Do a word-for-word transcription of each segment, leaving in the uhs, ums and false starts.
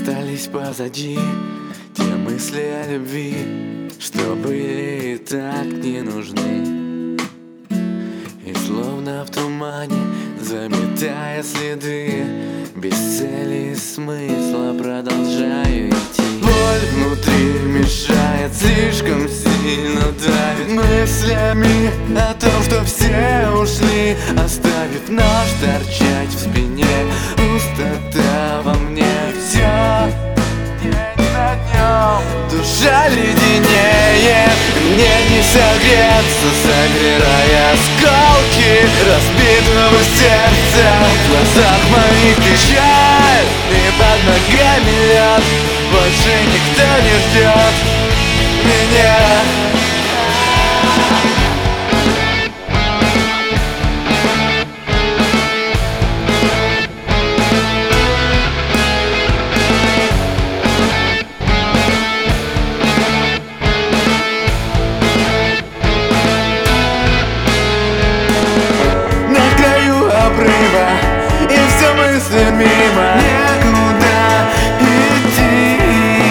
Остались позади те мысли о любви, что были и так не нужны. И словно в тумане, заметая следы, без цели и смысла продолжаю идти. Боль внутри мешает, слишком сильно давит мыслями о том, что все ушли, оставив нож торчать в спине. Пустота во мне, все день за днем, душа леденеет. Мне не согреться, собирая осколки разбитого сердца. В глазах моих печаль и под ногами лед. Больше никто не ждет меня. И все мысли мимо, некуда идти.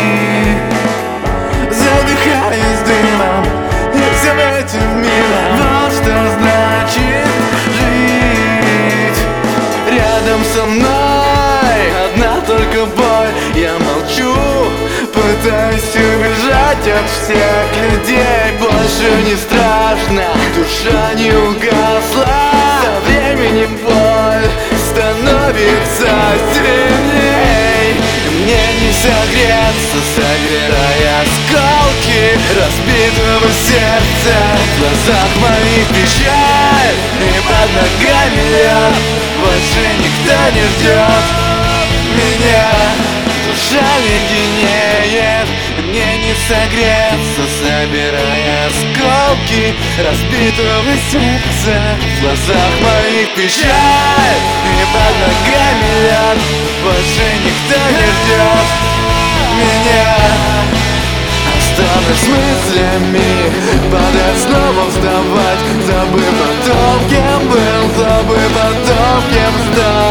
Задыхаясь дымом и всем этим миром. Вот что значит жить. Рядом со мной одна только боль. Я молчу, пытаюсь убежать от всех людей. Больше не страшно, душа не угасла. Со временем боль становится сильней. Мне не согреться, собирая осколки разбитого сердца. В глазах моих печаль и под ногами лед. Больше никто не ждет меня. Душа леденеет. Мне не согреться, собирая осколки разбитого сердца. В глазах моих печаль и под ногами лед. Больше никто не ждет меня. Останусь мыслями, падать, снова вставать, забыв о том, кем был, забыв о том, кем стал.